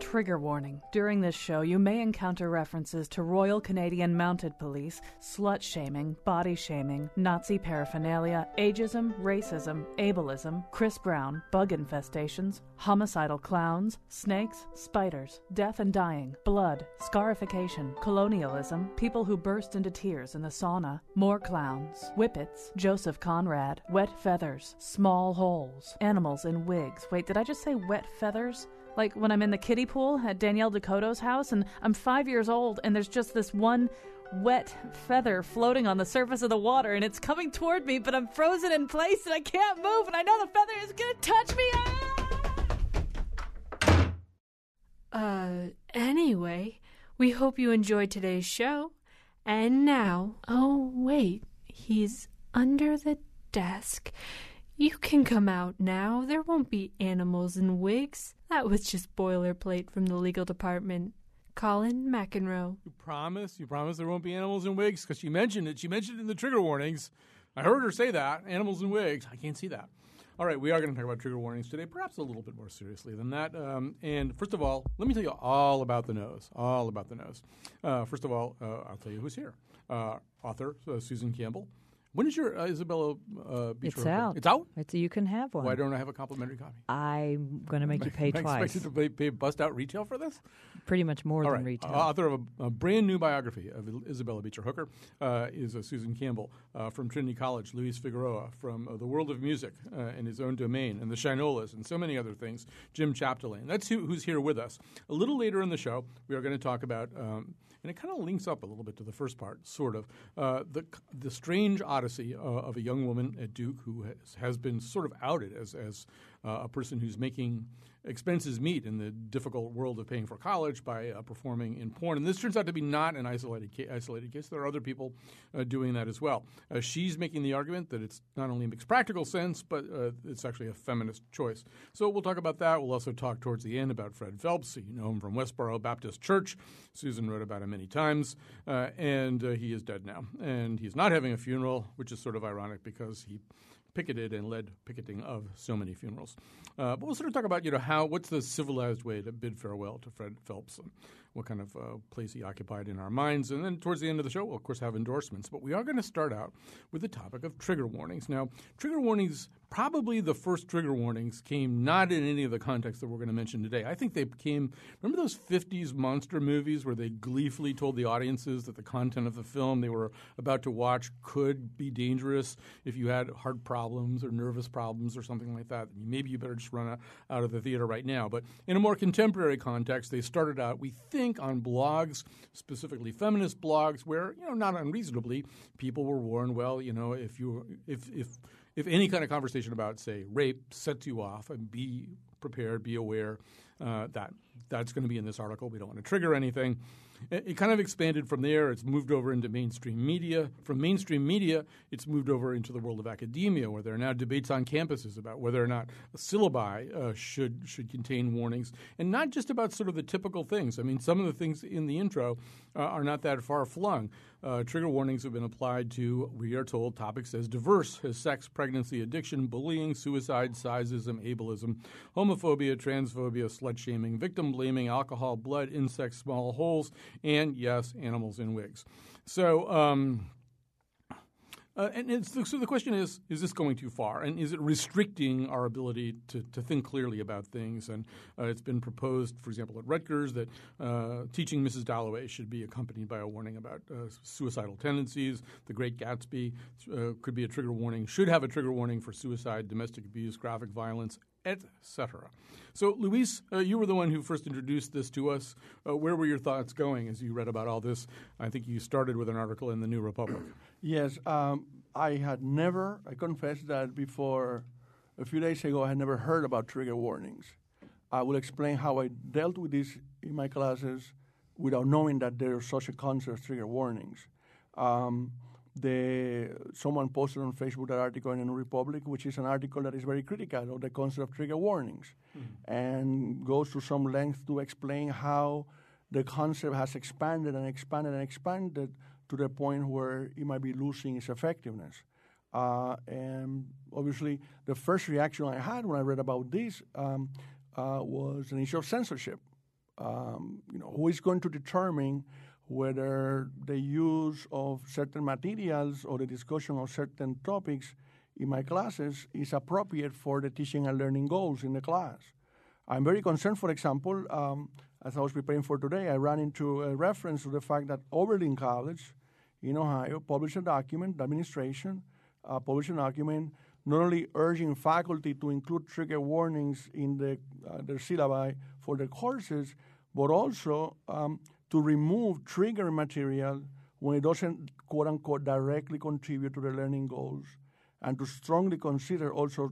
Trigger warning. During this show, you may encounter references to Royal Canadian Mounted Police, slut-shaming, body-shaming, Nazi paraphernalia, ageism, racism, ableism, Chris Brown, bug infestations, homicidal clowns, snakes, spiders, death and dying, blood, scarification, colonialism, people who burst into tears in the sauna, more clowns, whippets, Joseph Conrad, wet feathers, small holes, animals in wigs. Wait, did I just say wet feathers? Like when I'm in the kiddie pool at Danielle Dakota's house and I'm 5 years old and there's just this one wet feather floating on the surface of the water and it's coming toward me, but I'm frozen in place and I can't move and I know the feather is going to touch me. Anyway, we hope you enjoyed today's show. And now, oh wait, he's under the desk. You can come out now. There won't be animals in wigs. That was just boilerplate from the legal department. Colin McEnroe. You promise? You promise there won't be animals in wigs? Because she mentioned it. She mentioned it in the trigger warnings. I heard her say that. Animals in wigs. I can't see that. All right, we are going to talk about trigger warnings today, perhaps a little bit more seriously than that. And first of all, let me tell you all about the nose. All about the nose. First of all, I'll tell you who's here. Author Susan Campbell. When is your Isabella Beecher? It's out. It's out? You can have one. Why don't I have a complimentary copy? I'm going to make you pay twice. Am I expected to pay bust out retail for this? Pretty much more than retail. Author of a brand new biography of Isabella Beecher Hooker is Susan Campbell from Trinity College, Luis Figueroa from The World of Music in his own domain, and the Shinolas, and so many other things, Jim Chapdelaine. That's who's here with us. A little later in the show, we are going to talk about, and it kind of links up a little bit to the first part, sort of, the strange odyssey of a young woman at Duke who has been sort of outed as a person who's making expenses meet in the difficult world of paying for college by performing in porn. And this turns out to be not an isolated case. There are other people doing that as well. She's making the argument that it's not only makes practical sense, but it's actually a feminist choice. So we'll talk about that. We'll also talk towards the end about Fred Phelps. You know him from Westboro Baptist Church. Susan wrote about him many times. And he is dead now. And he's not having a funeral, which is sort of ironic because he picketed and led picketing of so many funerals. But we'll sort of talk about, what's the civilized way to bid farewell to Fred Phelps and what kind of place he occupied in our minds. And then towards the end of the show, we'll, of course, have endorsements. But we are going to start out with the topic of trigger warnings. Now, trigger warnings, probably the first trigger warnings came not in any of the contexts that we're going to mention today. I think they came – remember those 50s monster movies where they gleefully told the audiences that the content of the film they were about to watch could be dangerous if you had heart problems or nervous problems or something like that. Maybe you better just run out of the theater right now. But in a more contemporary context, they started out, we think, on blogs, specifically feminist blogs, where, not unreasonably, people were warned, well, if any kind of conversation about, say, rape sets you off, and be prepared, be aware that that's going to be in this article. We don't want to trigger anything. It kind of expanded from there. It's moved over into mainstream media. From mainstream media, it's moved over into the world of academia, where there are now debates on campuses about whether or not a syllabi should contain warnings, and not just about sort of the typical things. I mean, some of the things in the intro are not that far-flung. Trigger warnings have been applied to, we are told, topics as diverse as sex, pregnancy, addiction, bullying, suicide, sizeism, ableism, homophobia, transphobia, slut-shaming, victim blaming, alcohol, blood, insects, small holes, and, yes, animals in wigs. So so the question is this going too far? And is it restricting our ability to think clearly about things? And it's been proposed, for example, at Rutgers that teaching Mrs. Dalloway should be accompanied by a warning about suicidal tendencies. The Great Gatsby could be a trigger warning, should have a trigger warning for suicide, domestic abuse, graphic violence, etc. So, Luis, you were the one who first introduced this to us. Where were your thoughts going as you read about all this? I think you started with an article in the New Republic. Yes. I confess that before a few days ago, I had never heard about trigger warnings. I will explain how I dealt with this in my classes without knowing that there is such a concept as trigger warnings. Someone posted on Facebook that article in the New Republic, which is an article that is very critical of the concept of trigger warnings, and goes to some length to explain how the concept has expanded and expanded and expanded to the point where it might be losing its effectiveness. And obviously, the first reaction I had when I read about this was an issue of censorship. who is going to determine whether the use of certain materials or the discussion of certain topics in my classes is appropriate for the teaching and learning goals in the class. I'm very concerned, for example, as I was preparing for today, I ran into a reference to the fact that Oberlin College in Ohio published a document, the administration published a document not only urging faculty to include trigger warnings in their syllabi for their courses, but also to remove trigger material when it doesn't, quote-unquote, directly contribute to the learning goals, and to strongly consider also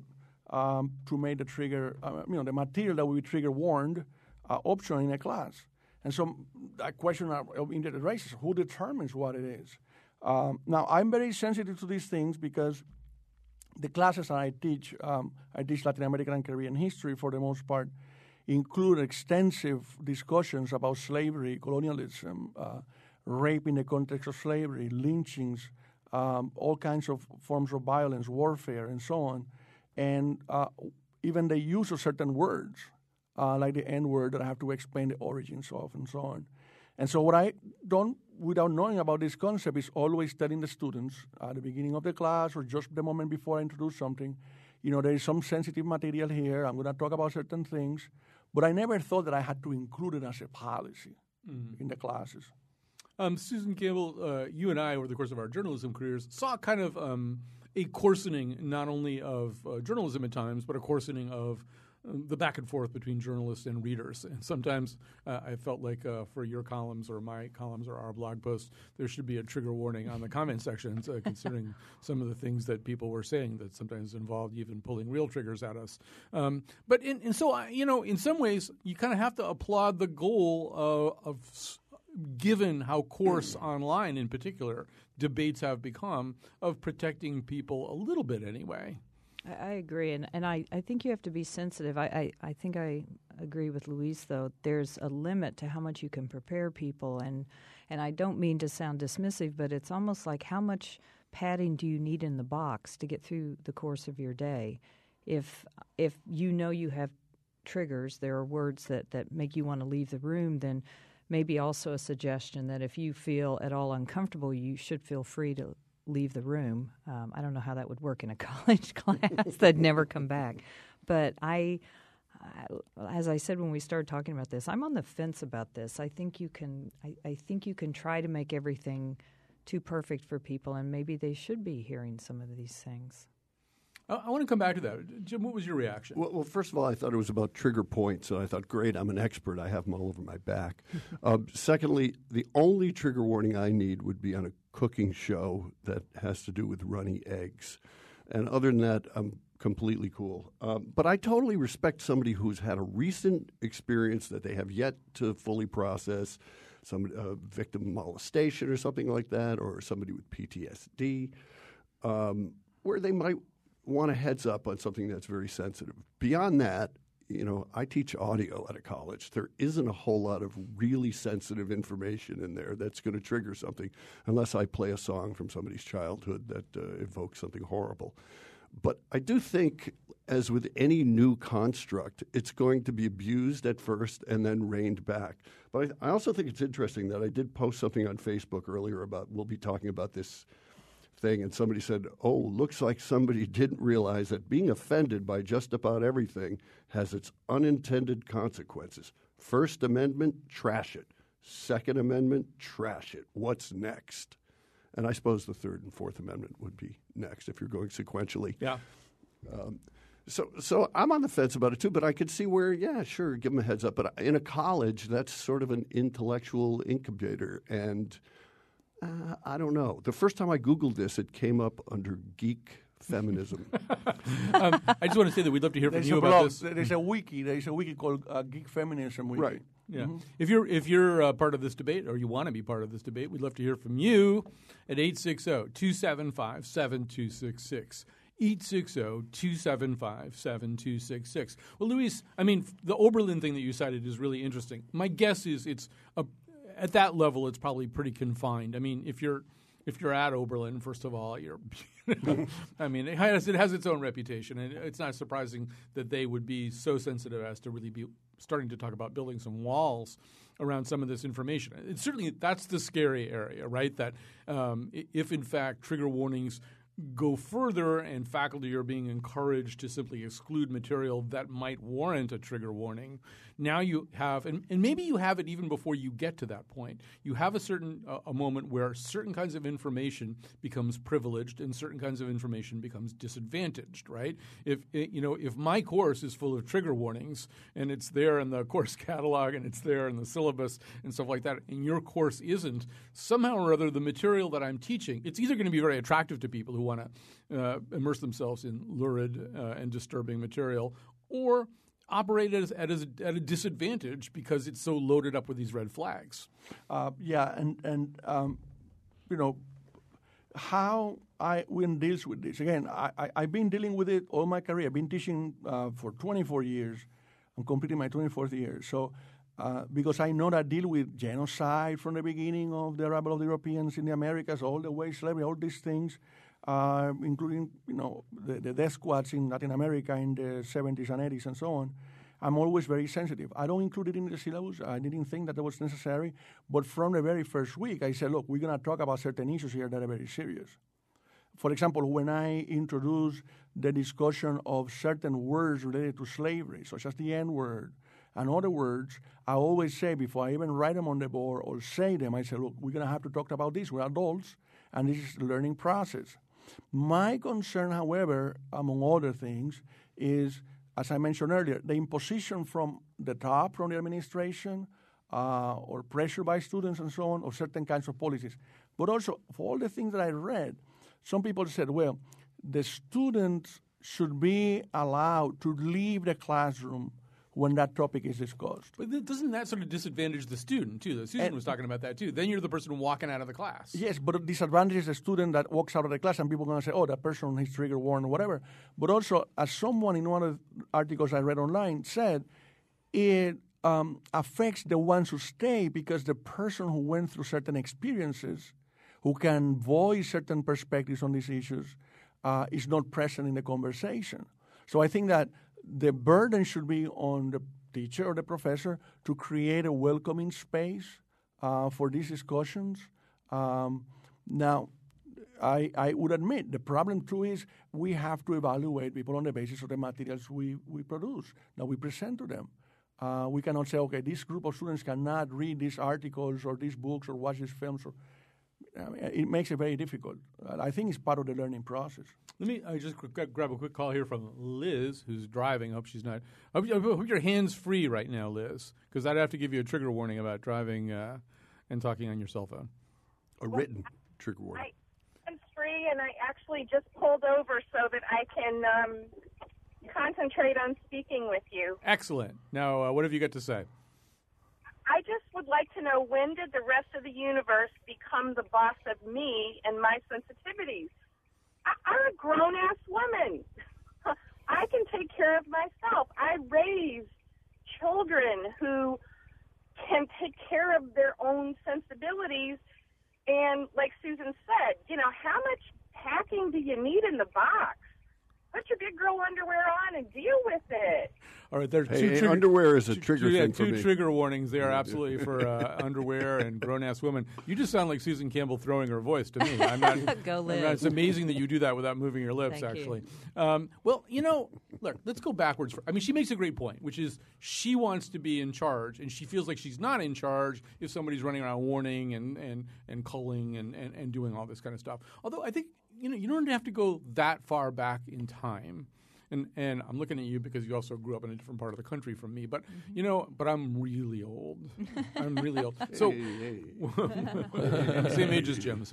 to make the trigger, the material that will be trigger warned optional in a class. And so that question of interest raises, who determines what it is? Now, I'm very sensitive to these things because the classes that I teach Latin American and Caribbean history for the most part, include extensive discussions about slavery, colonialism, rape in the context of slavery, lynchings, all kinds of forms of violence, warfare, and so on. And even the use of certain words, like the N-word that I have to explain the origins of and so on. And so what I don't, without knowing about this concept, is always telling the students at the beginning of the class or just the moment before I introduce something, there is some sensitive material here. I'm going to talk about certain things. But I never thought that I had to include it as a policy in the classes. Susan Campbell, you and I, over the course of our journalism careers, saw kind of a coarsening not only of journalism at times, but a coarsening of the back and forth between journalists and readers. And sometimes I felt like for your columns or my columns or our blog posts, there should be a trigger warning on the comment sections, considering some of the things that people were saying that sometimes involved even pulling real triggers at us. But in some ways, you kind of have to applaud the goal of given how coarse online in particular debates have become, of protecting people a little bit anyway. I agree, and I think you have to be sensitive. I think I agree with Luis, though. There's a limit to how much you can prepare people, and I don't mean to sound dismissive, but it's almost like how much padding do you need in the box to get through the course of your day? If you have triggers, there are words that make you want to leave the room, then maybe also a suggestion that if you feel at all uncomfortable, you should feel free to leave the room. I don't know how that would work in a college class. They'd never come back. But as I said when we started talking about this, I'm on the fence about this. I think you can try to make everything too perfect for people, and maybe they should be hearing some of these things. I want to come back to that. Jim, what was your reaction? Well, first of all, I thought it was about trigger points, and I thought, great, I'm an expert. I have them all over my back. Secondly, the only trigger warning I need would be on a cooking show that has to do with runny eggs. And other than that, I'm completely cool. But I totally respect somebody who's had a recent experience that they have yet to fully process, some victim molestation or something like that, or somebody with PTSD, where they might want a heads up on something that's very sensitive. Beyond that, I teach audio at a college. There isn't a whole lot of really sensitive information in there that's going to trigger something, unless I play a song from somebody's childhood that evokes something horrible. But I do think, as with any new construct, it's going to be abused at first and then reined back. But I also think it's interesting that I did post something on Facebook earlier about, we'll be talking about this thing, and somebody said, looks like somebody didn't realize that being offended by just about everything has its unintended consequences. First Amendment, trash it. Second Amendment, trash it. What's next? And I suppose the Third and Fourth Amendment would be next if you're going sequentially. Yeah. So I'm on the fence about it too, but I could see where, sure, give them a heads up. But in a college, that's sort of an intellectual incubator, and I don't know. The first time I Googled this, it came up under geek feminism. I just want to say that we'd love to hear from you about this. There's a wiki called Geek Feminism Wiki. Right. Yeah. Mm-hmm. If you're part of this debate, or you want to be part of this debate, we'd love to hear from you at 860-275-7266. 860-275-7266. Well, Luis, the Oberlin thing that you cited is really interesting. My guess is at that level, it's probably pretty confined. If you're if you're at Oberlin, first of all, you're. I mean, it has its own reputation, and it's not surprising that they would be so sensitive as to really be starting to talk about building some walls around some of this information. It's certainly that's the scary area, right? That if in fact trigger warnings go further and faculty are being encouraged to simply exclude material that might warrant a trigger warning, now you have, and maybe you have it even before you get to that point, you have a moment where certain kinds of information becomes privileged and certain kinds of information becomes disadvantaged, right? If my course is full of trigger warnings and it's there in the course catalog and it's there in the syllabus and stuff like that, and your course isn't, somehow or other the material that I'm teaching, it's either going to be very attractive to people who want to immerse themselves in lurid and disturbing material, or operate at a disadvantage because it's so loaded up with these red flags. How one deals with this. Again, I've been dealing with it all my career. I've been teaching for 24 years. I'm completing my 24th year. So because I know that I deal with genocide from the beginning of the arrival of the Europeans in the Americas, all the way slavery, all these things, including the death squads in Latin America in the 70s and 80s and so on. I'm always very sensitive. I don't include it in the syllabus. I didn't think that was necessary. But from the very first week, I said, look, we're going to talk about certain issues here that are very serious. For example, when I introduced the discussion of certain words related to slavery, such as the N-word and other words, I always say, before I even write them on the board or say them, I say, look, we're going to have to talk about this. We're adults, and this is a learning process. My concern, however, among other things, is, as I mentioned earlier, the imposition from the top, from the administration, or pressure by students and so on, of certain kinds of policies. But also, for all the things that I read, some people said, well, the students should be allowed to leave the classroom when that topic is discussed. But doesn't that sort of disadvantage the student, too? Susan was talking about that, too. Then you're the person walking out of the class. Yes, but it disadvantages the student that walks out of the class, and people are going to say, oh, that person is trigger warned or whatever. But also, as someone in one of the articles I read online said, it affects the ones who stay because the person who went through certain experiences, who can voice certain perspectives on these issues, is not present in the conversation. So I think that the burden should be on the teacher or the professor to create a welcoming space for these discussions. Now, I would admit the problem too is we have to evaluate people on the basis of the materials we produce, that we present to them. We cannot say, okay, this group of students cannot read these articles or these books or watch these films. It makes it very difficult. I think it's part of the learning process. Let me just grab a quick call here from Liz, who's driving. I hope she's not. I hope your hand's free right now, Liz, because I'd have to give you a trigger warning about driving and talking on your cell phone. A written trigger warning. I'm free, and I actually just pulled over so that I can concentrate on speaking with you. Excellent. Now, what have you got to say? I just would like to know, when did the rest of the universe become the boss of me and my sensitivities? I'm a grown-ass woman. I can take care of myself. I raise children who can take care of their own sensibilities. And like Susan said, how much packing do you need in the box? Put your big girl underwear on and deal with it. All right, there's underwear is a trigger thing for me. Two trigger warnings there, absolutely, for underwear and grown-ass women. You just sound like Susan Campbell throwing her voice to me. I'm not, Go Liz. It's amazing that you do that without moving your lips, Thank actually. Well, look, let's go backwards. She makes a great point, which is she wants to be in charge, and she feels like she's not in charge if somebody's running around warning and culling and doing all this kind of stuff. Although I think you don't have to go that far back in time. And I'm looking at you because you also grew up in a different part of the country from me. But, but I'm really old. I'm really old. So I'm the same age as Jim.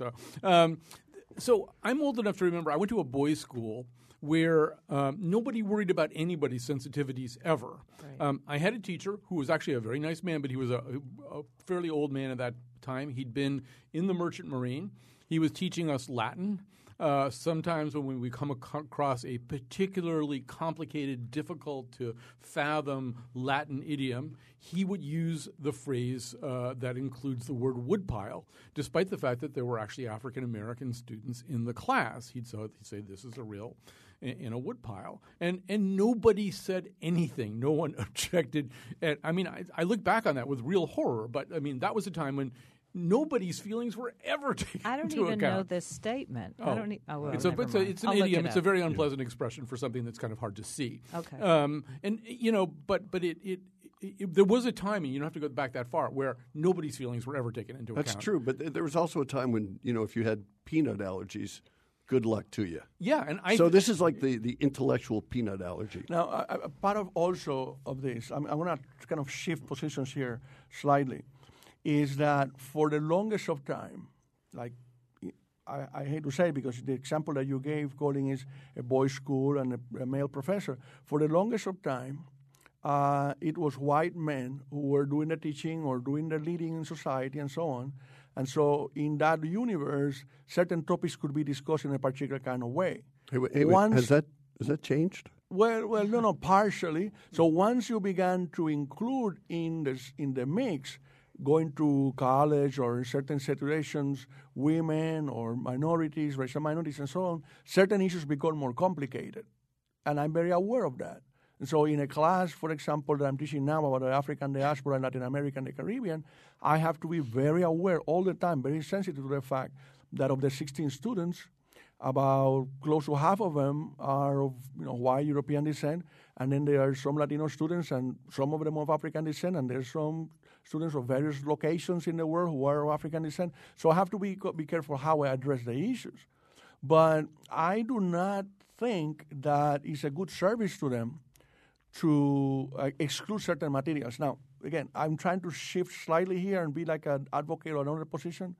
So I'm old enough to remember I went to a boys' school where nobody worried about anybody's sensitivities ever. Right. I had a teacher who was actually a very nice man, but he was a fairly old man at that time. He'd been in the Merchant Marine. He was teaching us Latin. Sometimes when we come across a particularly complicated, difficult to fathom Latin idiom, he would use the phrase that includes the word woodpile, despite the fact that there were actually African-American students in the class. He'd say, this is a real in a woodpile. And nobody said anything. No one objected. And I mean, I look back on that with real horror, but I mean, that was a time when nobody's feelings were ever taken into account. I don't even know this statement. Oh. I don't. It's an idiom. It's a very unpleasant expression for something that's kind of hard to see. Okay. And you know, but it there was a time, and you don't have to go back that far, where nobody's feelings were ever taken into account. That's true, but there was also a time when, you know, if you had peanut allergies, good luck to you. Yeah, and so this is like the intellectual peanut allergy. Now, a part of also of this, I'm going to kind of shift positions here slightly, is that for the longest of time, like I hate to say it because the example that you gave, Colin, is a boys' school and a male professor. For the longest of time, it was white men who were doing the teaching or doing the leading in society and so on. And so in that universe, certain topics could be discussed in a particular kind of way. Hey, wait. Has that changed? Well, no, partially. So once you began to include in the mix, going to college or in certain situations, women or minorities, racial minorities and so on, certain issues become more complicated. And I'm very aware of that. And so in a class, for example, that I'm teaching now about the African diaspora, Latin America, and the Caribbean, I have to be very aware all the time, very sensitive to the fact that of the 16 students, about close to half of them are of white European descent, and then there are some Latino students and some of them of African descent, and there's some students of various locations in the world who are of African descent. So I have to be careful how I address the issues. But I do not think that it's a good service to them to exclude certain materials. Now, again, I'm trying to shift slightly here and be like an advocate or another position.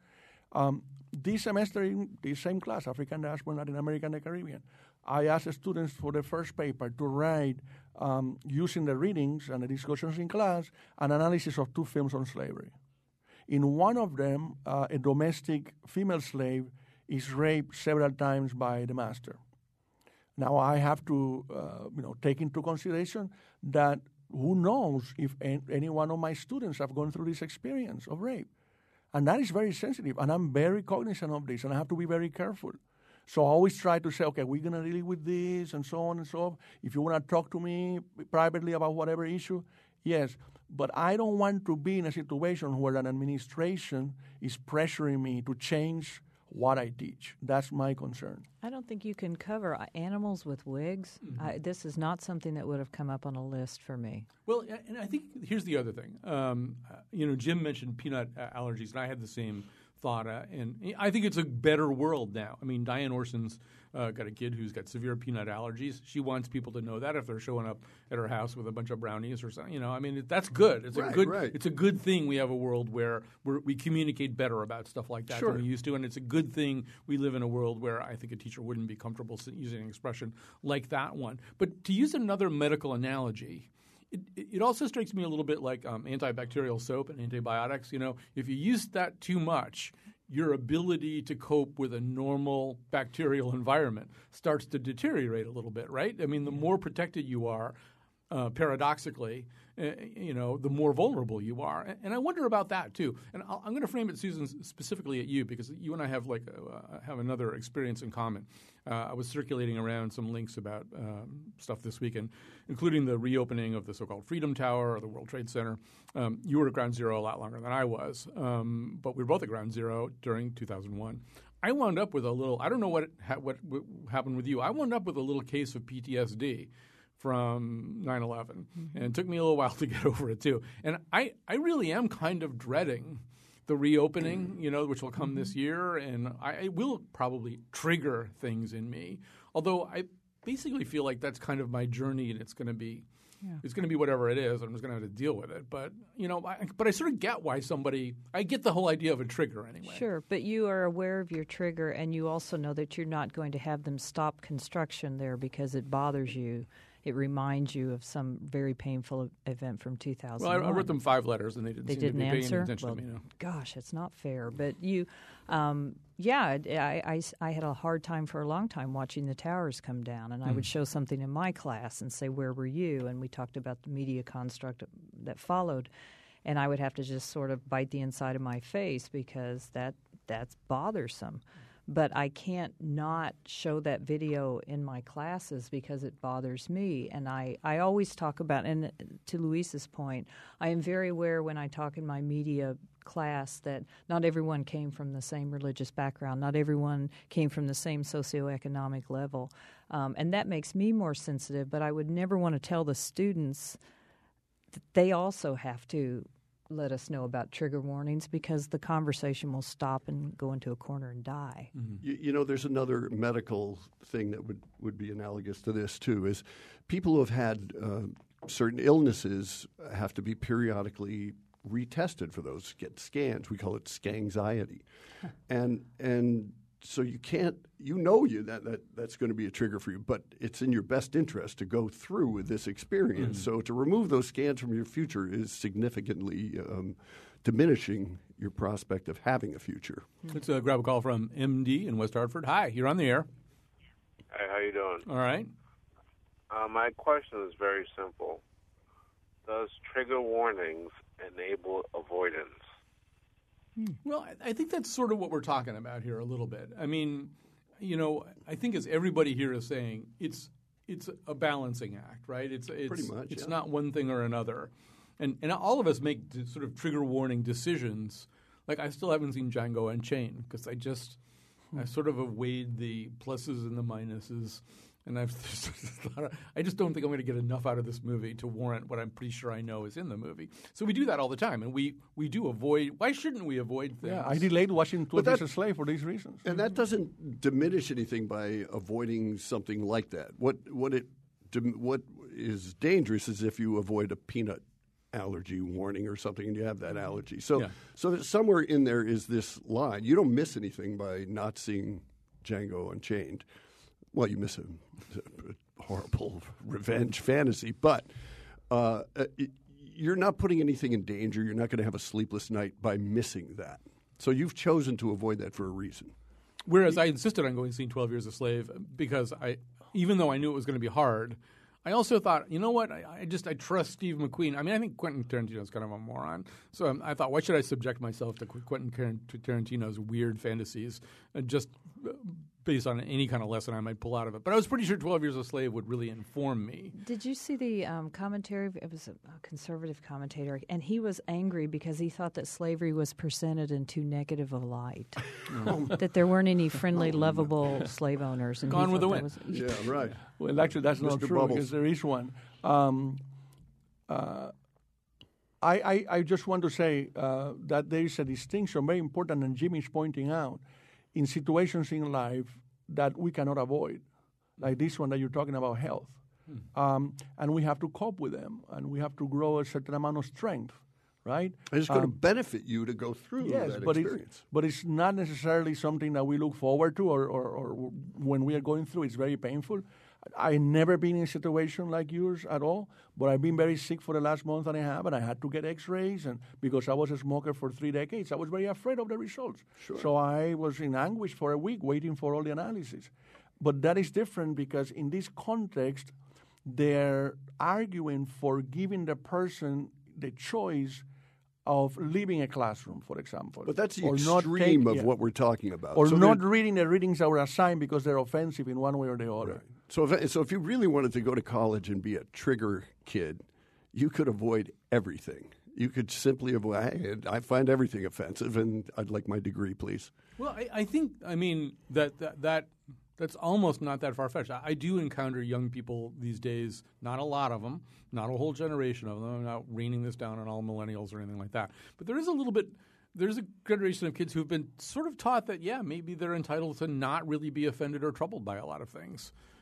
This semester in the same class, African diaspora, Latin America, and the Caribbean, I asked students for the first paper to write, using the readings and the discussions in class, an analysis of 2 films on slavery. In one of them, a domestic female slave is raped several times by the master. Now I have to, take into consideration that who knows if any one of my students have gone through this experience of rape. And that is very sensitive, and I'm very cognizant of this, and I have to be very careful. So I always try to say, okay, we're going to deal with this, and so on and so on. If you want to talk to me privately about whatever issue, yes. But I don't want to be in a situation where an administration is pressuring me to change what I teach. That's my concern. I don't think you can cover animals with wigs. Mm-hmm. This is not something that would have come up on a list for me. Well, and I think here's the other thing. Jim mentioned peanut allergies, and I had the same thought. And I think it's a better world now. I mean, Diane Orson's got a kid who's got severe peanut allergies. She wants people to know that if they're showing up at her house with a bunch of brownies or something. I mean, that's good. It's It's a good thing we have a world where we communicate better about stuff like that than we used to, and it's a good thing we live in a world where I think a teacher wouldn't be comfortable using an expression like that one. But to use another medical analogy, it also strikes me a little bit like antibacterial soap and antibiotics. If you use that too much, your ability to cope with a normal bacterial environment starts to deteriorate a little bit, right? I mean, the more protected you are, paradoxically, the more vulnerable you are. And I wonder about that, too. And I'm going to frame it, Susan, specifically at you, because you and I have have another experience in common. I was circulating around some links about stuff this weekend, including the reopening of the so-called Freedom Tower or the World Trade Center. You were at Ground Zero a lot longer than I was, but we were both at Ground Zero during 2001. I wound up with I don't know what happened with you. I wound up with a little case of PTSD from 9/11, and it took me a little while to get over it too. And I really am kind of dreading the reopening, which will come this year, and it will probably trigger things in me. Although I basically feel like that's kind of my journey, and it's going to be it's going to be whatever it is. I'm just going to have to deal with it. But I sort of get why I get the whole idea of a trigger anyway. Sure, but you are aware of your trigger, and you also know that you're not going to have them stop construction there because it bothers you. It reminds you of some very painful event from 2001. Well, I wrote them 5 letters, and they didn't seem to be paying any attention to me. Gosh, it's not fair. But you, I had a hard time for a long time watching the towers come down, and I would show something in my class and say, "Where were you?" And we talked about the media construct that followed, and I would have to just sort of bite the inside of my face because that's bothersome. But I can't not show that video in my classes because it bothers me. And I always talk about, and to Luis's point, I am very aware when I talk in my media class that not everyone came from the same religious background. Not everyone came from the same socioeconomic level. And that makes me more sensitive, but I would never want to tell the students that they also have to let us know about trigger warnings because the conversation will stop and go into a corner and die. Mm-hmm. There's another medical thing that would be analogous to this too, is people who have had certain illnesses have to be periodically retested for those, get scans. We call it scanxiety. And so you can't, that's going to be a trigger for you, but it's in your best interest to go through with this experience. So to remove those scans from your future is significantly diminishing your prospect of having a future. Let's grab a call from MD in West Hartford. Hi, you're on the air. Hey, how you doing? All right. My question is very simple. Does trigger warnings enable avoidance? Well, I think that's sort of what we're talking about here a little bit. I mean, I think as everybody here is saying, it's a balancing act, right? It's pretty much. It's not one thing or another, and all of us make sort of trigger warning decisions. Like I still haven't seen Django Unchained because I sort of have weighed the pluses and the minuses. And I just don't think I'm going to get enough out of this movie to warrant what I'm pretty sure I know is in the movie. So we do that all the time, and we do avoid. Why shouldn't we avoid things? Yeah, I delayed watching 12 Years a Slave for these reasons. And that doesn't diminish anything by avoiding something like that. What is dangerous is if you avoid a peanut allergy warning or something and you have that allergy. So that somewhere in there is this line. You don't miss anything by not seeing Django Unchained. Well, you miss a horrible revenge fantasy, but you're not putting anything in danger. You're not going to have a sleepless night by missing that. So you've chosen to avoid that for a reason. Whereas I insisted on going to see 12 Years a Slave because even though I knew it was going to be hard, I also thought, you know what, I trust Steve McQueen. I mean, I think Quentin Tarantino is kind of a moron. So I thought, why should I subject myself to Quentin Tarantino's weird fantasies just based on any kind of lesson I might pull out of it? But I was pretty sure 12 Years a Slave would really inform me. Did you see the commentary? It was a conservative commentator, and he was angry because he thought that slavery was presented in too negative a light, that there weren't any friendly, lovable slave owners. And Gone with the Wind. Yeah, right. Well, actually, that's not true because there is one. I just want to say that there is a distinction, very important, and Jimmy's pointing out, in situations in life that we cannot avoid, like this one that you're talking about, health. And we have to cope with them, and we have to grow a certain amount of strength, right? And it's going to benefit you to go through that experience. But it's not necessarily something that we look forward to or when we are going through, it's very painful. I've never been in a situation like yours at all, but I've been very sick for the last month and a half, and I had to get x-rays, and because I was a smoker for 3 decades, I was very afraid of the results. Sure. So I was in anguish for a week waiting for all the analysis. But that is different because in this context, they're arguing for giving the person the choice of leaving a classroom, for example. But that's the extreme of what we're talking about. Or not reading the readings that were assigned because they're offensive in one way or the other. Right. So if you really wanted to go to college and be a trigger kid, you could avoid everything. You could simply avoid, I find everything offensive, and I'd like my degree, please. Well, I think, that's almost not that far-fetched. I do encounter young people these days, not a lot of them, not a whole generation of them. I'm not raining this down on all millennials or anything like that. But there's a generation of kids who've been sort of taught that, maybe they're entitled to not really be offended or troubled by a lot of things.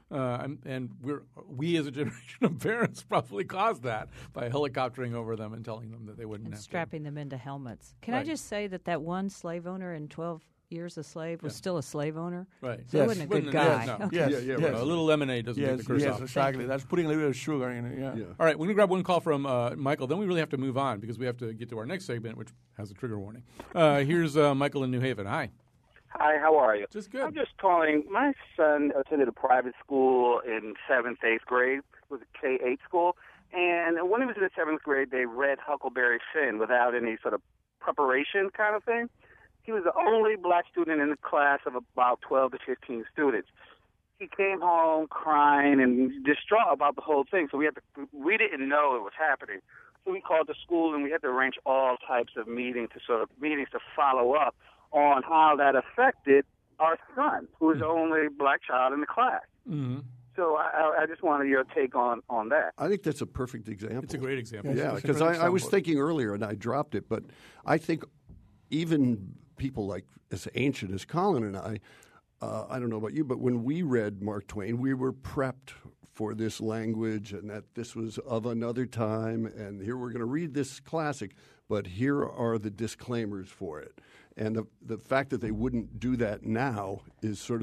And we as a generation of parents probably caused that by helicoptering over them and telling them that they wouldn't and have strapping them into helmets. Can Right. I just say that one slave owner in 12 Years a Slave was still a slave owner? Right. So he wasn't a good Wouldn't- guy. no. Okay. Yes, Yeah, yes. A little lemonade doesn't take the curse yes, off. exactly. That's putting a little bit of sugar in it. Yeah. Yeah. All right, we're going to grab one call from Michael. Then we really have to move on because we have to get to our next segment, which has a trigger warning. Here's Michael in New Haven. Hi. Hi, how are you? Just good. I'm just calling. My son attended a private school in 7th, 8th grade. It was a K-8 school. And when he was in the 7th grade, they read Huckleberry Finn without any sort of preparation kind of thing. He was the only black student in the class of about 12 to 15 students. He came home crying and distraught about the whole thing. So we didn't know it was happening. So we called the school and we had to arrange all types of meetings to follow up on how that affected our son, who was the only black child in the class. Mm-hmm. So I just wanted your take on that. I think that's a perfect example. It's a great example. Yeah, it's a because great I was example. thinking earlier and I dropped it, but I think even people like as ancient as Colin and I don't know about you, but when we read Mark Twain, we were prepped for this language and that this was of another time, and here we're going to read this classic, but here are the disclaimers for it. And the fact that they wouldn't do that now is sort of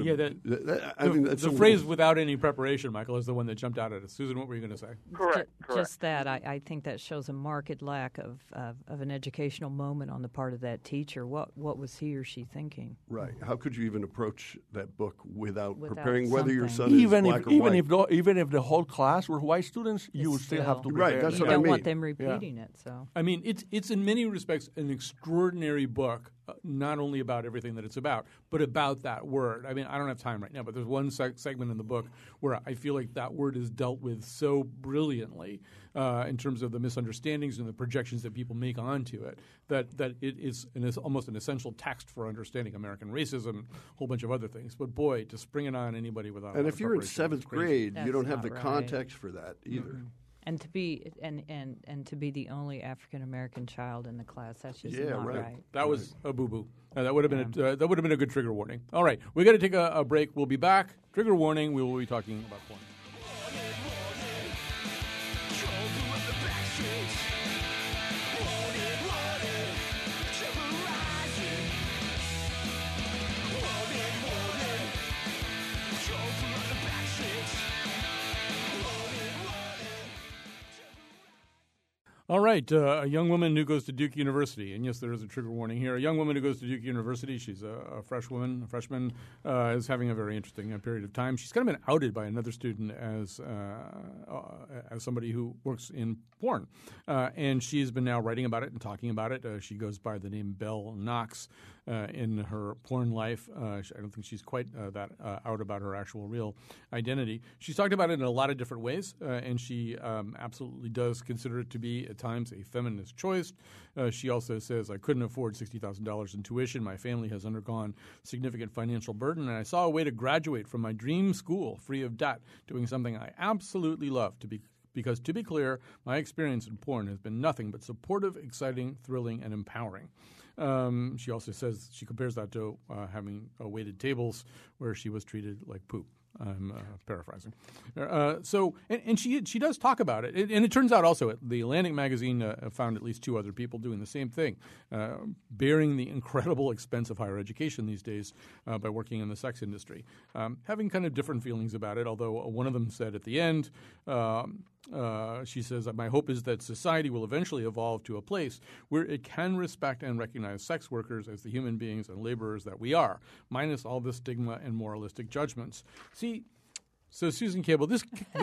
the phrase "without any preparation," Michael, is the one that jumped out at us. Susan, what were you going to say? Correct. Just that. I think that shows a marked lack of an educational moment on the part of that teacher. What was he or she thinking? Right. How could you even approach that book without Without preparing whether your son something. is black or white? Even if the whole class were white students, you would still have to Right, prepare. that's You what I don't mean. want them repeating it. So I mean, it's in many respects an extraordinary book, not only about everything that it's about, but about that word. I mean, I don't have time right now, but there's one segment in the book where I feel like that word is dealt with so brilliantly in terms of the misunderstandings and the projections that people make onto it, that it is almost an essential text for understanding American racism and a whole bunch of other things. But boy, to spring it on anybody without a And lot if of you're in preparation is 7th crazy. grade, you That's don't have not the right. context for that either. and to be and to be the only African American child in the class, that's just Yeah, not right. right. That was a boo-boo. That would have been a good trigger warning. All right, we got to take a break. We'll be back. Trigger warning. We will be talking about porn. All right, a young woman who goes to Duke University, and yes, there is a trigger warning here. A young woman who goes to Duke University, she's a freshman, is having a very interesting period of time. She's kind of been outed by another student as somebody who works in porn, and she's been now writing about it and talking about it. She goes by the name Belle Knox in her porn life. I don't think she's quite that out about her actual real identity. She's talked about it in a lot of different ways, and she absolutely does consider it to be at times a feminist choice. She also says, I couldn't afford $60,000 in tuition. My family has undergone significant financial burden, and I saw a way to graduate from my dream school free of debt, doing something I absolutely love because, to be clear, my experience in porn has been nothing but supportive, exciting, thrilling, and empowering. She also says she compares that to having waited tables where she was treated like poop. I'm paraphrasing. And she does talk about it. And it turns out also the Atlantic magazine found at least 2 other people doing the same thing, bearing the incredible expense of higher education these days by working in the sex industry, having kind of different feelings about it, although one of them said at the end, she says, my hope is that society will eventually evolve to a place where it can respect and recognize sex workers as the human beings and laborers that we are, minus all the stigma and moralistic judgments. See, so Susan Campbell, this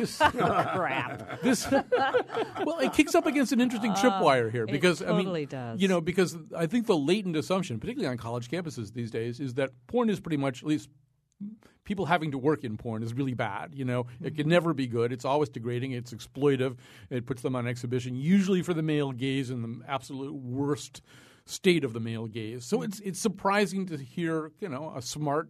Crap. well, it kicks up against an interesting tripwire here because it totally does. You know, because I think the latent assumption, particularly on college campuses these days, is that porn is pretty much, at least people having to work in porn, is really bad. You know, it can never be good. It's always degrading. It's exploitive. It puts them on exhibition, usually for the male gaze in the absolute worst state of the male gaze. So it's surprising to hear, you know, a smart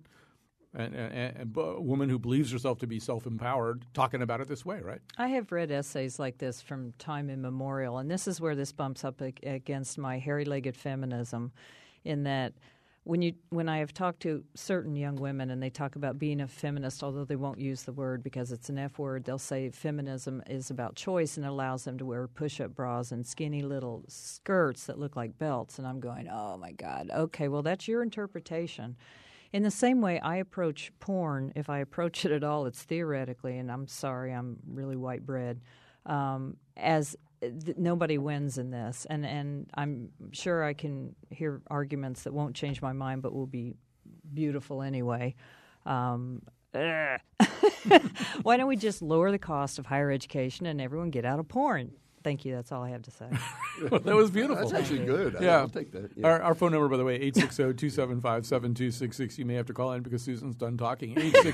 a woman who believes herself to be self-empowered talking about it this way, right? I have read essays like this from time immemorial, and this is where this bumps up against my hairy-legged feminism, in that when I have talked to certain young women and they talk about being a feminist, although they won't use the word because it's an F word, they'll say feminism is about choice and allows them to wear push-up bras and skinny little skirts that look like belts. And I'm going, oh, my God. Okay, well, that's your interpretation. In the same way I approach porn, if I approach it at all, it's theoretically, and I'm sorry, I'm really white bread, as nobody wins in this, and I'm sure I can hear arguments that won't change my mind but will be beautiful anyway. Why don't we just lower the cost of higher education and everyone get out of porn? Thank you. That's all I have to say. Well, that was beautiful. That's actually good. Yeah. I'll take that. Yeah. Our phone number, by the way, 860-275-7266. You may have to call in because Susan's done talking.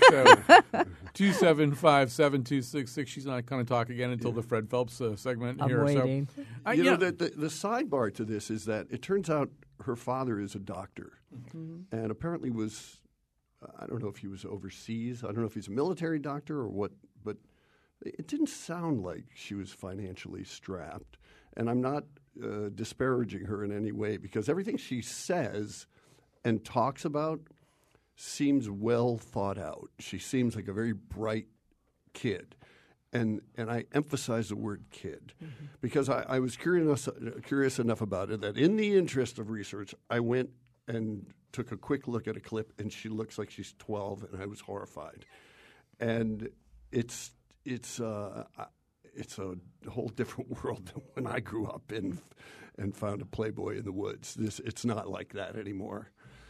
860-275-7266. She's not going to talk again until the Fred Phelps segment I'm here. waiting. So, You know, the sidebar to this is that it turns out her father is a doctor and apparently was, I don't know if he was overseas. I don't know if he's a military doctor or what, but it didn't sound like she was financially strapped. And I'm not disparaging her in any way because everything she says and talks about seems well thought out. She seems like a very bright kid. And I emphasize the word kid because I was curious enough about it that in the interest of research, I went and took a quick look at a clip, and she looks like she's 12, and I was horrified. And it's a whole different world than when I grew up and found a Playboy in the woods. It's not like that anymore.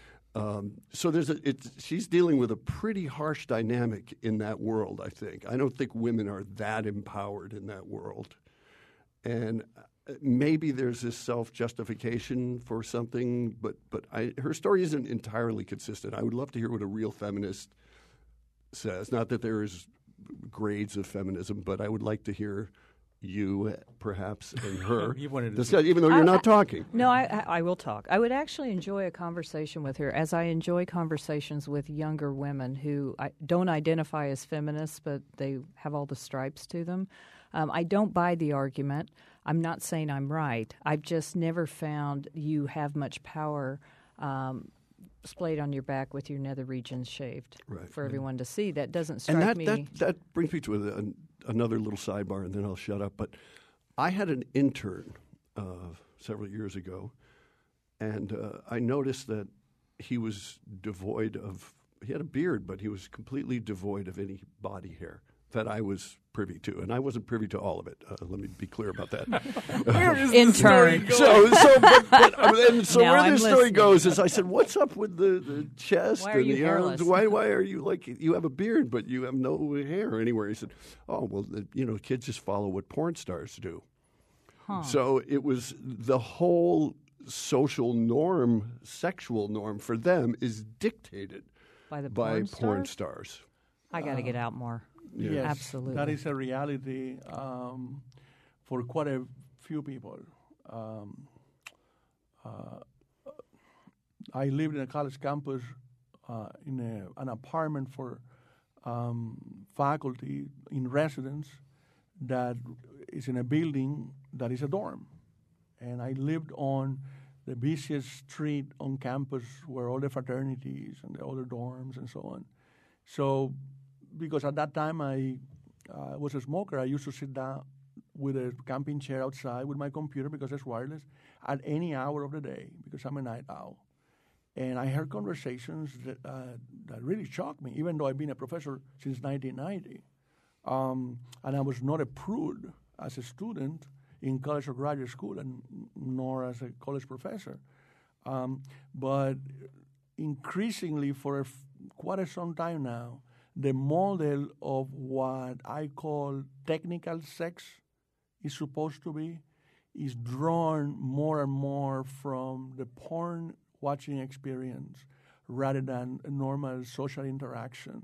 So she's dealing with a pretty harsh dynamic in that world, I think. I don't think women are that empowered in that world. And maybe there's this self-justification for something, but her story isn't entirely consistent. I would love to hear what a real feminist says. Not that there is grades of feminism, but I would like to hear you, perhaps, and her discuss, even though you're not talking. No, I will talk. I would actually enjoy a conversation with her, as I enjoy conversations with younger women who don't identify as feminists, but they have all the stripes to them. I don't buy the argument. I'm not saying I'm right. I've just never found you have much power splayed on your back with your nether regions shaved for everyone to see. That doesn't strike me. And that brings me to another little sidebar, and then I'll shut up. But I had an intern several years ago, and I noticed that he was devoid of – he had a beard, but he was completely devoid of any body hair that I was privy to, and I wasn't privy to all of it. Let me be clear about that. Where is intern? the story going? So where this story goes is, I said, "What's up with the chest Why are and you the arms? hairless? Why are you like you have a beard but you have no hair anywhere?" He said, "Oh well, kids just follow what porn stars do." So it was the whole social norm, sexual norm for them is dictated by porn stars. I got to get out more. Yes, absolutely. That is a reality for quite a few people. I lived in a college campus in an apartment for faculty in residence that is in a building that is a dorm. And I lived on the busiest street on campus where all the fraternities and the other dorms and so on. So because at that time I was a smoker, I used to sit down with a camping chair outside with my computer because it's wireless at any hour of the day because I'm a night owl. And I heard conversations that really shocked me, even though I've been a professor since 1990. And I was not a prude as a student in college or graduate school, and nor as a college professor. But increasingly, for quite some time now, the model of what I call technical sex is supposed to be is drawn more and more from the porn watching experience rather than a normal social interaction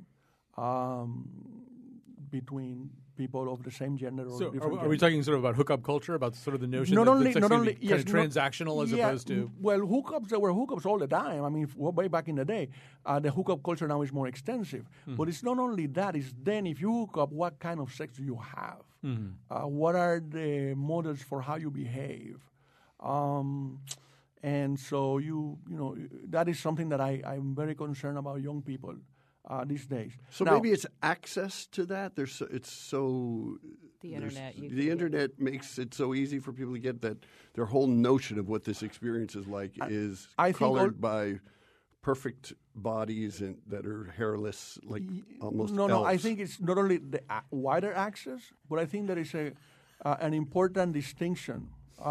between people of the same gender or different gender. Are we talking sort of about hookup culture, about sort of the notion not that only, sex not can only, be kind of transactional as opposed to... Well, hookups, there were hookups all the time. I mean, way back in the day. The hookup culture now is more extensive. But it's not only that, it's then if you hook up, what kind of sex do you have? What are the models for how you behave? And so that is something that I'm very concerned about young people these days. So now, maybe it's access to that. The internet makes it so easy for people to get that. Their whole notion of what this experience is like is colored by perfect bodies that are hairless, like almost elves. No. I think it's not only the wider access, but I think there is an important distinction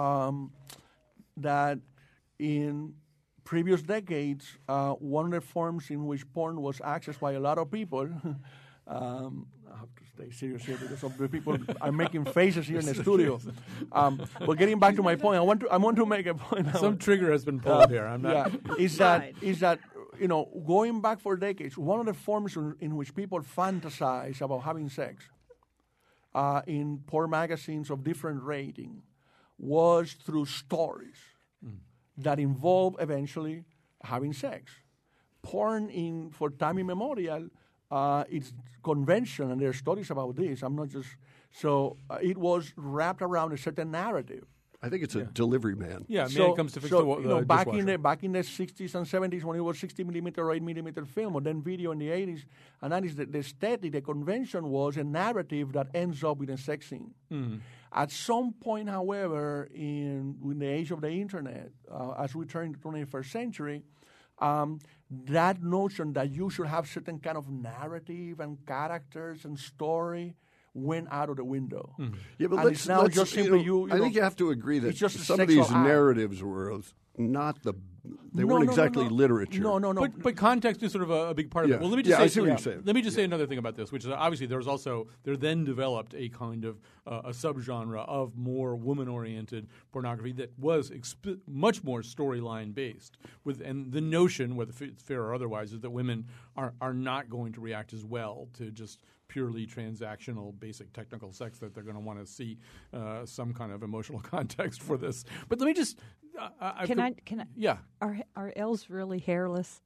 that in previous decades, one of the forms in which porn was accessed by a lot of people. I have to stay serious here because of the people are making faces here in the studio. But getting back to my point, I want to make a point. Some trigger has been pulled here. I'm not. Yeah, is that going back for decades, one of the forms in which people fantasize about having sex in porn magazines of different rating was through stories that involve eventually having sex. Porn for time immemorial, it's convention, and there are studies about this. I'm not just it was wrapped around a certain narrative. I think it's a delivery man. Yeah, man comes to fix the back in the 60s and 70s when it was 60 millimeter or 8 millimeter film, or then video in the 80s and 90s, the aesthetic, the convention was a narrative that ends up with a sex scene. Mm-hmm. At some point, however, in the age of the internet, as we turn into the 21st century, that notion that you should have certain kind of narrative and characters and story went out of the window. Mm-hmm. Yeah, but I think you have to agree that some of these narratives were not they weren't exactly literature. No. But context is sort of a big part of it. Well, let me just I see what you're saying. Let me just say another thing about this, which is obviously there then developed a kind of a subgenre of more woman-oriented pornography that was much more storyline based. And the notion, whether it's fair or otherwise, is that women are not going to react as well to just purely transactional, basic technical sex, that they're going to want to see some kind of emotional context for this. But let me just Can I? Yeah. Are elves really hairless?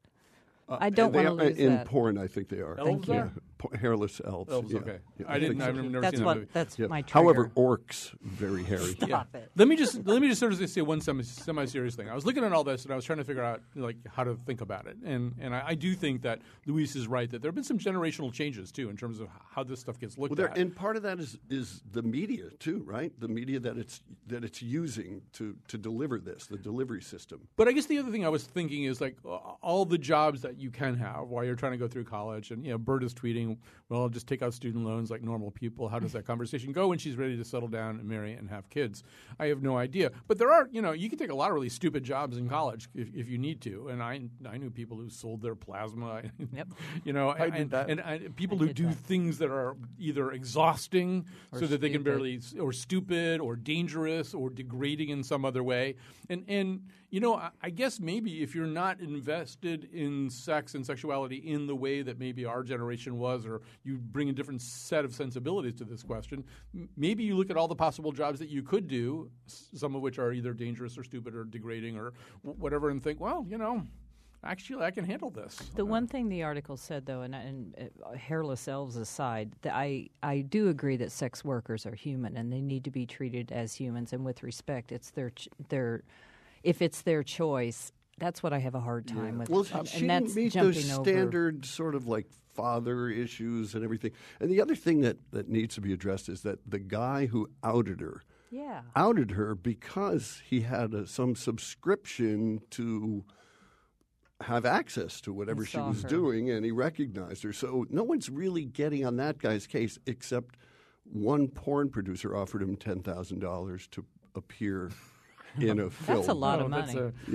I don't want to lose in that. porn, I think they are. Elves are? Hairless elves. Elves, yeah. okay. Yeah, I've never That's seen that movie. That's Yeah. my trigger. However, orcs very hairy. Stop it. Let me just sort of say one semi-serious thing. I was looking at all this and I was trying to figure out how to think about it, and I do think that Luis is right that there have been some generational changes too in terms of how this stuff gets looked at. And part of that is the media too, right? The media that it's using to deliver this, the delivery system. But I guess the other thing I was thinking is all the jobs that you can have while you're trying to go through college, and Bert is tweeting, well, I'll just take out student loans like normal people. How does that conversation go when she's ready to settle down and marry and have kids? I have no idea. But there are, you can take a lot of really stupid jobs in college if you need to. And I knew people who sold their plasma. Yep. I did that. And people who do things that are either exhausting so that they can barely, or stupid or dangerous or degrading in some other way. And I guess maybe if you're not invested in sex and sexuality in the way that maybe our generation was, or you bring a different set of sensibilities to this question, maybe you look at all the possible jobs that you could do, some of which are either dangerous or stupid or degrading or whatever, and think, well, actually, I can handle this. The one thing the article said, though, and hairless elves aside, that I do agree that sex workers are human and they need to be treated as humans and with respect. It's their if it's their choice. That's what I have a hard time with. Well, and she that's didn't meet jumping those over. standard sort of like father issues and everything. And the other thing that needs to be addressed is that the guy who outed her because he had some subscription to have access to whatever she was doing, and he recognized her. So no one's really getting on that guy's case except one porn producer offered him $10,000 to appear in a film. That's a lot of money.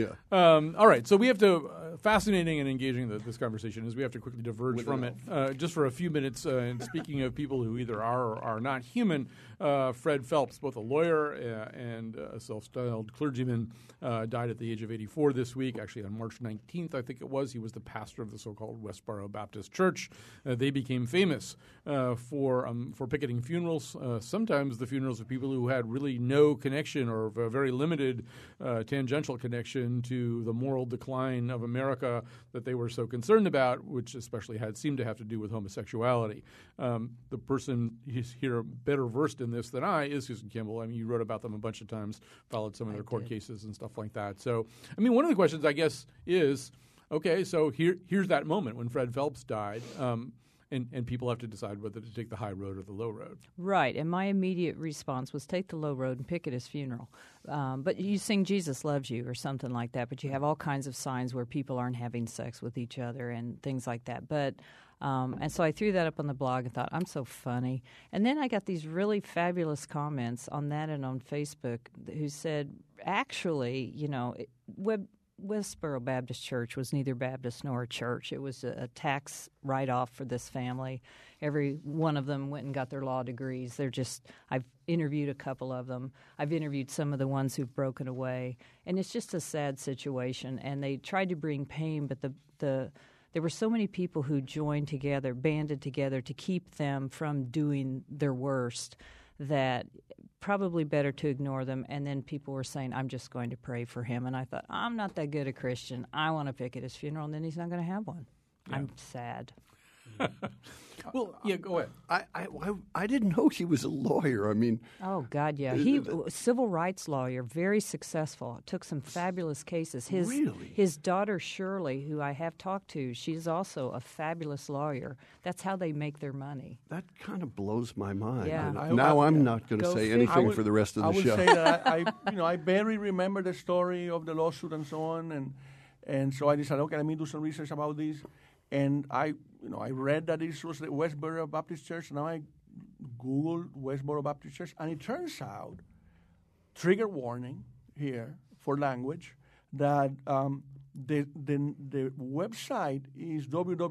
All right, so we have to fascinating and engaging this conversation is we have to quickly diverge from it just for a few minutes. And speaking of people who either are or are not human, Fred Phelps, both a lawyer and a self-styled clergyman, died at the age of 84 this week. Actually, on March 19th, I think it was. He was the pastor of the so-called Westboro Baptist Church. They became famous for picketing funerals. Sometimes the funerals of people who had really no connection or very limited unrelated tangential connection to the moral decline of America that they were so concerned about, which especially seemed to have to do with homosexuality. The person here better versed in this than I is Susan Campbell. I mean, you wrote about them a bunch of times, followed some of their court cases and stuff like that. So, I mean, one of the questions, I guess, is, okay, so here's that moment when Fred Phelps died. And people have to decide whether to take the high road or the low road. Right, and my immediate response was take the low road and pick at his funeral. But you sing Jesus Loves You or something like that, but you have all kinds of signs where people aren't having sex with each other and things like that. But and so I threw that up on the blog and thought, I'm so funny. And then I got these really fabulous comments on that and on Facebook who said, actually, you know, Westboro Baptist Church was neither Baptist nor a church. It was a tax write-off for this family. Every one of them went and got their law degrees. I've interviewed a couple of them. I've interviewed some of the ones who've broken away. And it's just a sad situation. And they tried to bring pain, but there were so many people who joined together, banded together to keep them from doing their worst that probably better to ignore them. And then people were saying, I'm just going to pray for him. And I thought, I'm not that good a Christian. I want to pick at his funeral, and then he's not going to have one. Yeah. I'm sad. Well, yeah, go ahead. I didn't know he was a lawyer. I mean, oh God, yeah, he civil rights lawyer, very successful. Took some fabulous cases. His daughter Shirley, who I have talked to, she's also a fabulous lawyer. That's how they make their money. That kind of blows my mind. Yeah. I'm not going to say anything for the rest of the show. I would say that I barely remember the story of the lawsuit and so on, and so I decided, okay, let me do some research about this. And I read that this was the Westboro Baptist Church. Now I Googled Westboro Baptist Church, and it turns out, trigger warning here for language, that the website is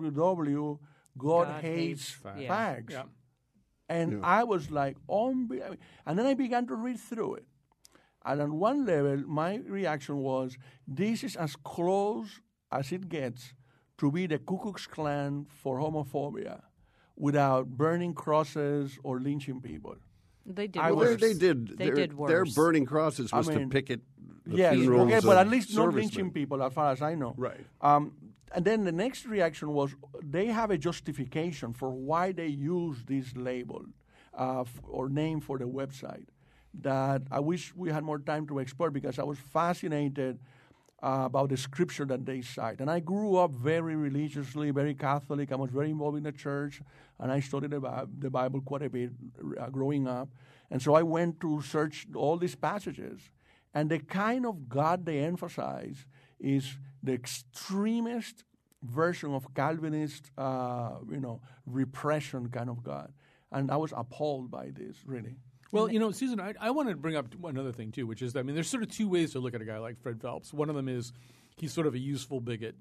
www.godhatesfags. Yeah. And I was like, and then I began to read through it. And on one level, my reaction was, this is as close as it gets to be the Ku Klux Klan for homophobia without burning crosses or lynching people. They did worse. They did worse. Their burning crosses was to picket the funerals. Yes, but at least not lynching people, as far as I know. Right. And then the next reaction was they have a justification for why they use this label or name for the website that I wish we had more time to explore, because I was fascinated about the scripture that they cite. And I grew up very religiously, very Catholic. I was very involved in the church, and I studied the Bible quite a bit growing up. And so I went to search all these passages. And the kind of God they emphasize is the extremist version of Calvinist, repression kind of God. And I was appalled by this, really. Well, Susan, I want to bring up another thing, too, which is, there's sort of two ways to look at a guy like Fred Phelps. One of them is he's sort of a useful bigot.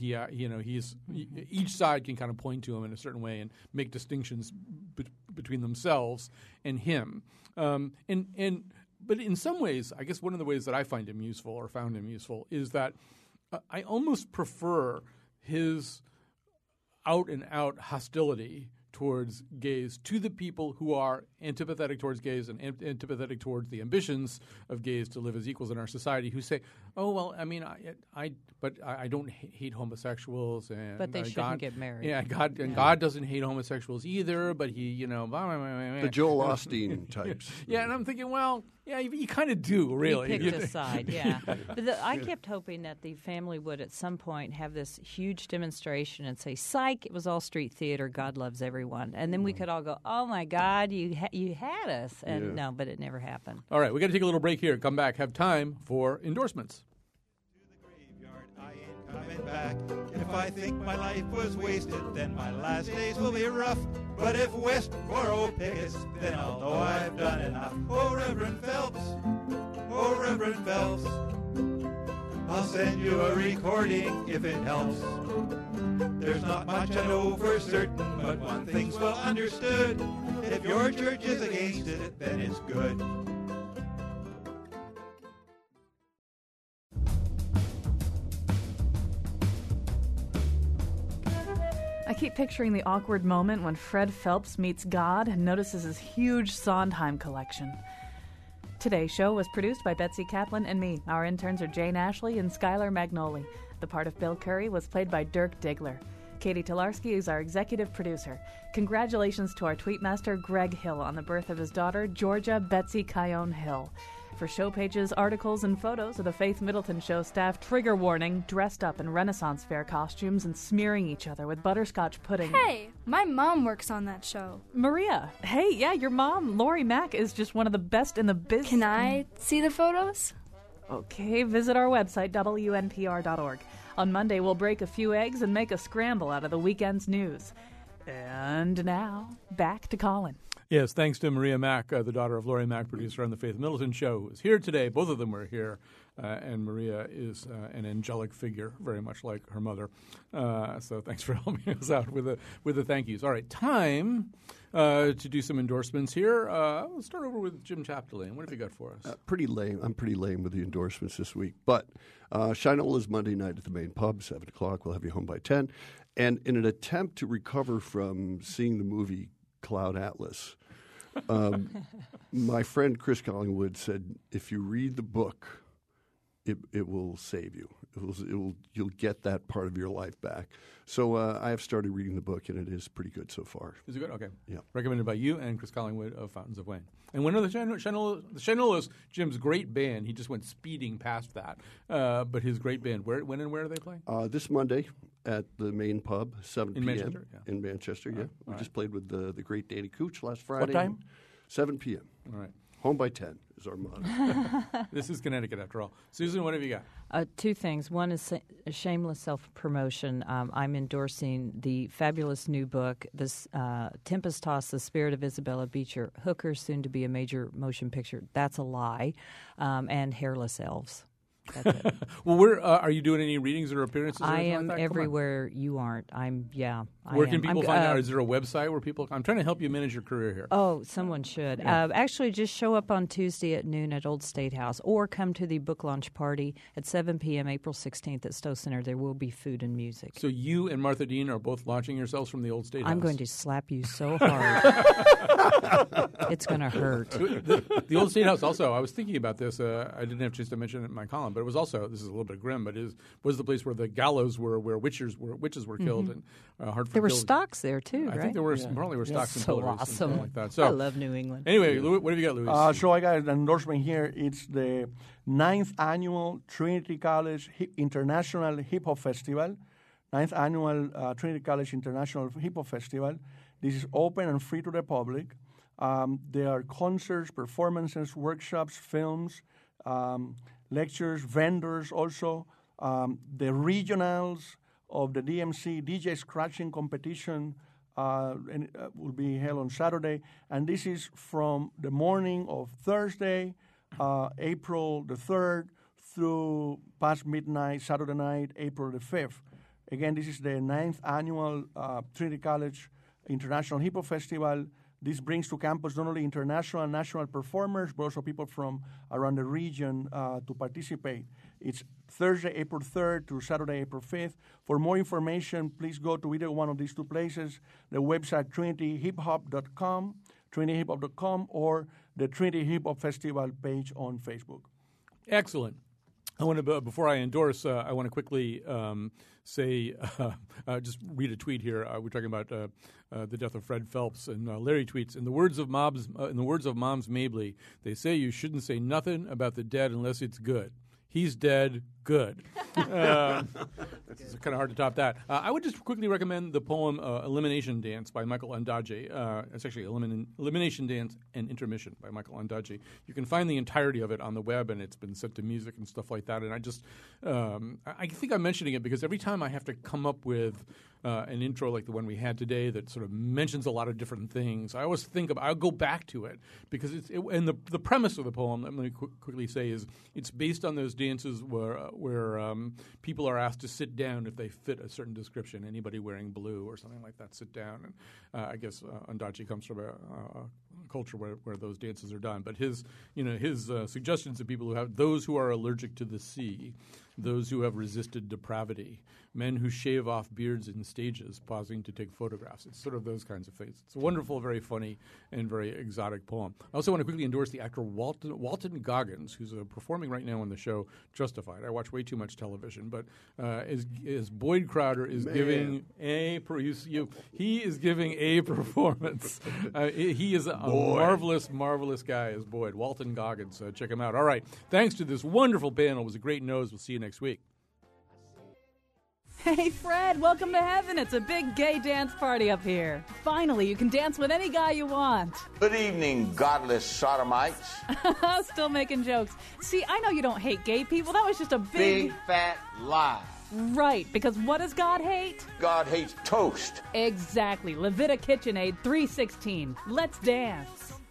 Each side can kind of point to him in a certain way and make distinctions between themselves and him. But in some ways, I guess one of the ways that I find him useful or found him useful is that I almost prefer his out-and-out hostility towards gays to the people who are antipathetic towards gays and antipathetic towards the ambitions of gays to live as equals in our society, who say, oh, well, I mean, I don't hate homosexuals. But they shouldn't get married. Yeah, God doesn't hate homosexuals either, but he, the Joel Osteen types. Yeah, and I'm thinking, well, yeah, you kind of do, really. He picked a side, yeah. But I kept hoping that the family would at some point have this huge demonstration and say, psych, it was all street theater, God loves everyone. And then we could all go, oh, my God, you had us. And no, but it never happened. All right, we got to take a little break here. Come back, have time for endorsements. Coming back. If I think my life was wasted, then my last days will be rough. But if Westboro pickets, then I'll know I've done enough. Oh, Reverend Phelps, oh, Reverend Phelps, I'll send you a recording if it helps. There's not much I know for certain, but one thing's well understood. If your church is against it, then it's good. I keep picturing the awkward moment when Fred Phelps meets God and notices his huge Sondheim collection. Today's show was produced by Betsy Kaplan and me. Our interns are Jane Ashley and Skylar Magnoli. The part of Bill Curry was played by Dirk Diggler. Katie Tolarski is our executive producer. Congratulations to our tweetmaster, Greg Hill, on the birth of his daughter, Georgia Betsy Cayone Hill. For show pages, articles, and photos of the Faith Middleton Show staff, trigger warning, dressed up in Renaissance Fair costumes and smearing each other with butterscotch pudding. Hey, my mom works on that show. Maria, hey, yeah, your mom, Lori Mack, is just one of the best in the business. Can I see the photos? Okay, visit our website, WNPR.org. On Monday, we'll break a few eggs and make a scramble out of the weekend's news. And now, back to Colin. Yes, thanks to Maria Mack, the daughter of Lori Mack, producer on the Faith Middleton Show, who is here today. Both of them are here, and Maria is an angelic figure, very much like her mother. So thanks for helping us out with the thank yous. All right, time to do some endorsements here. Let's start over with Jim Chapdelaine. What have you got for us? Pretty lame. I'm pretty lame with the endorsements this week. But Shinola Monday night at the main pub, 7 o'clock. We'll have you home by 10. And in an attempt to recover from seeing the movie Cloud Atlas, my friend Chris Collingwood said, if you read the book, it will save you. You'll get that part of your life back. So I have started reading the book, and it is pretty good so far. Is it good? Okay. Yeah. Recommended by you and Chris Collingwood of Fountains of Wayne. And when are the Shinolas, Jim's great band, he just went speeding past that. But his great band, when and where are they playing? This Monday at the main pub, 7 p.m. Manchester? Yeah. In Manchester, yeah. We right. just played with the great Danny Cooch last Friday. What time? 7 p.m. All right. Home by 10 is our motto. This is Connecticut, after all. Susan, what have you got? Two things. One is a shameless self-promotion. I'm endorsing the fabulous new book, this Tempest Toss, The Spirit of Isabella Beecher, Hooker, soon to be a major motion picture. That's a lie. And Hairless Elves. That's it. Well, are you doing any readings or appearances? Or I anything am like that? everywhere you aren't. Where can people find out? Is there a website where people? I'm trying to help you manage your career here. Oh, someone should. Yeah. Actually, just show up on Tuesday at noon at Old State House, or come to the book launch party at 7 p.m. April 16th at Stowe Center. There will be food and music. So you and Martha Dean are both launching yourselves from the Old State House. I'm going to slap you so hard. It's going to hurt. The Old State House also, I was thinking about this. I didn't have a chance to mention it in my column, but it was also, this is a little bit grim, but was the place where the gallows were, where witches were killed. And Hartford There were killed. stocks there, too, right? I think there were apparently stocks and So pillars and awesome. stuff like that. So, I love New England. Anyway, what have you got, Luis? So I got an endorsement here. It's the 9th Annual Trinity College International Hip Hop Festival. 9th Annual Trinity College International Hip Hop Festival. This is open and free to the public. There are concerts, performances, workshops, films, lectures, vendors also. The regionals of the DMC DJ Scratching Competition will be held on Saturday. And this is from the morning of Thursday, April the 3rd, through past midnight, Saturday night, April the 5th. Again, this is the 9th Annual Trinity College International Hip Hop Festival. This brings to campus not only international and national performers, but also people from around the region to participate. It's Thursday, April 3rd to Saturday, April 5th. For more information, please go to either one of these two places, the website trinityhiphop.com, or the Trinity Hip Hop Festival page on Facebook. Excellent. I want to, before I endorse, I want to quickly say, just read a tweet here. We're talking about the death of Fred Phelps, and Larry tweets: in the words of Moms Mabley, they say you shouldn't say nothing about the dead unless it's good. He's dead. Good. It's kind of hard to top that. I would just quickly recommend the poem Elimination Dance by Michael Ondaatje. It's actually Elimination Dance and Intermission by Michael Ondaatje. You can find the entirety of it on the web, and it's been set to music and stuff like that. And I just I think I'm mentioning it because every time I have to come up with an intro like the one we had today that sort of mentions a lot of different things, I always think I'll go back to it because and the premise of the poem, let me quickly say, is it's based on those dances where people are asked to sit down if they fit a certain description. Anybody wearing blue or something like that, sit down. And I guess Ondaatje comes from culture where those dances are done. But his suggestions to people who have those who are allergic to the sea, those who have resisted depravity, men who shave off beards in stages, pausing to take photographs. It's sort of those kinds of things. It's a wonderful, very funny, and very exotic poem. I also want to quickly endorse the actor Walton Goggins, who's performing right now on the show Justified. I watch way too much television, but as Boyd Crowder is giving he is giving a performance. He is a marvelous, marvelous guy as Boyd. Walton Goggins. Check him out. All right. Thanks to this wonderful panel. It was a great nose. We'll see you next week. Hey, Fred, welcome to heaven. It's a big gay dance party up here. Finally, you can dance with any guy you want. Good evening, godless sodomites. Still making jokes. See, I know you don't hate gay people. That was just a big fat lie. Right, because what does God hate? God hates toast. Exactly. Levita KitchenAid 3:16. Let's dance.